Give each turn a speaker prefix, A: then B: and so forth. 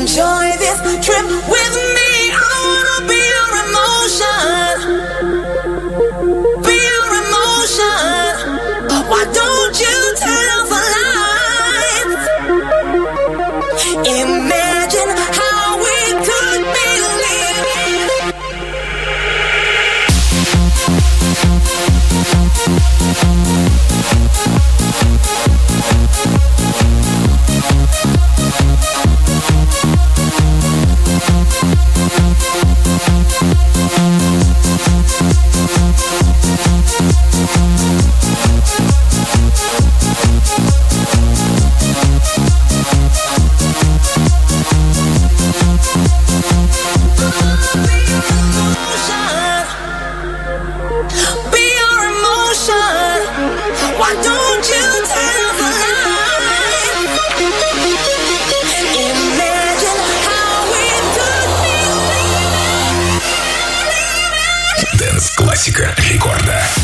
A: Enjoy this trip with me. I wanna be your emotion. Be your emotion. Why don't you turn off the lights? Imagine how we could be living. Why don't you turn off the lights? Imagine how we could be.
B: Dance классика рекорда.